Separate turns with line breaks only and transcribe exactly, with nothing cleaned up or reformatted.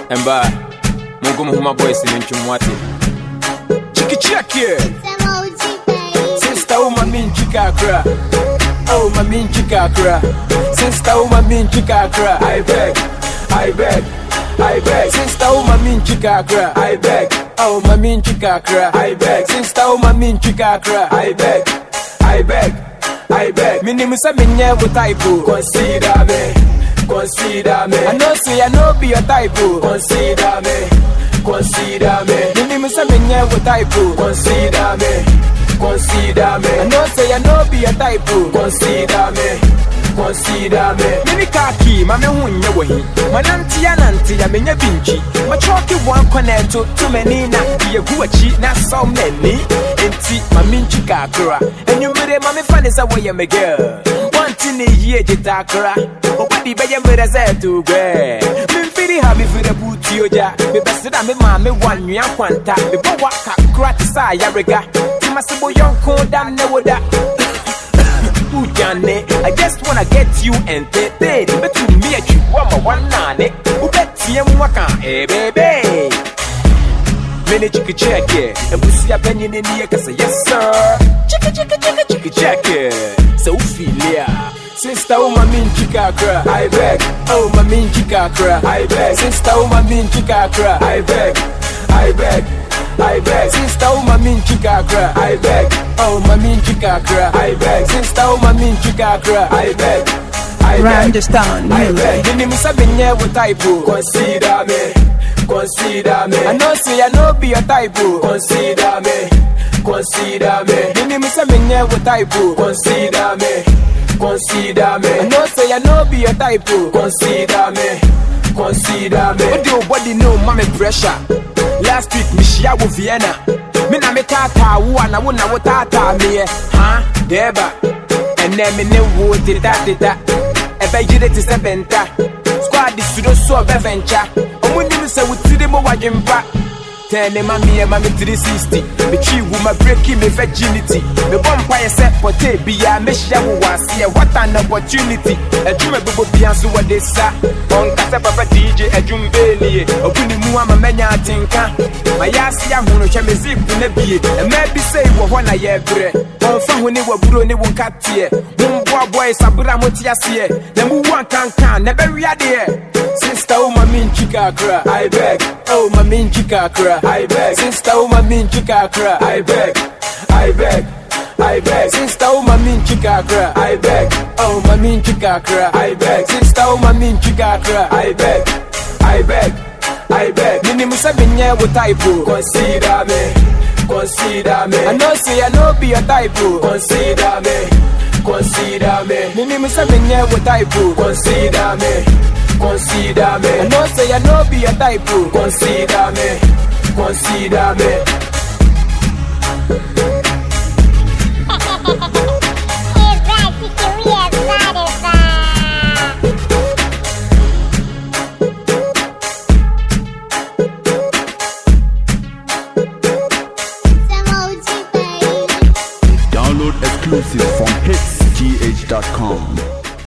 Emba, Mungu muhuma boys in Chumwati. Chiki check here. Sister Uma min chikakra. Oh, my min chikakra. Sister Uma min chikakra. I beg, I beg, I beg. Sister Uma min chikakra. I beg. Oh, my min chikakra. I beg. Sister Uma min chikakra. I beg, I beg, I beg. Minimusa minye wo type. Consider me. Consider me. I know say I know be your type. Consider me. Consider me. Minimu say me nye wo type. Consider me. Consider me. I know say I know be your type. Consider me. Consider me. Mini kaki mame hunye wo hi. Mananti ya nanti ya menye binchi. Machoki wan connect to many na ye guachi na so many. Enti maminchi kakura. And you made mame fan is away me girl. One thing ye jitakra. Obadi beye mbere zetu gwe. Mimfiri ha mi fire buti oja. Me besida me ma me wan nwa kwanta. Me bo waka kra ti sa yarega. Ti masibo yonko dam ne woda. Ujane, I just wanna get you entertained. Betu me a you wama one nane. Ubeti ye mwaka eh baby. Mene chiki check it. And pussy a penny in the kasa yes sir. Chiki chiki chiki chiki check it. So filia. Sister Uma min chikakra. I beg. Oh my min chikakra. I beg. Sister Uma min chikakra. I beg. I beg. I beg. Sister Uma min chikakra. I beg. Oh my min chikakra. I beg. Sister Uma min chikakra. I beg. I beg.
Understand?
I beg. Minimusa binye wo type. Consider me. Consider me. I know say I know be your type. Consider me. Consider me. Minimusa binye wo type. Consider me. Consider me. I know say I know be your type. Consider me. Consider me. What do your body know, mommy pressure? Last week, me share with Vienna. Me na me tata, wana wana wo tata me, huh? Deba. And then me ne wo tita tita. Ebe jide ti se benta. Squad is to do so venture. Omundi me se wuti de mo wajimpa. Ten mami and mami three sixty. Me chi woman breaking me virginity. Me vampire set for tape ya me share was here. What an opportunity. A dream of people pianso what they sa. On Casa Papa D J a Jumbeli. Opuni muama menya tinka. My yasi ya huno chame zip ne be. And maybe say what one I ever. On fa huni wa buro ne won katie. Mumbo boy sabura motiasie. The mu one can can never read there. Sister Uma min chikakra. I beg. Oh my min chikakra. I beg. Sister Uma min chikakra. I beg. I beg. I beg. Sister Uma min chikakra. I beg. Oh my min chikakra. I beg. Sister Uma min chikakra. I beg. I beg. I beg. Minimusa binye wo type. Consider me. Consider me. I know say I know be your type. Consider me. Consider me. Minimusa binye wo type. Consider me. Consider me. I know say I know be your type. Consider me. Consider me.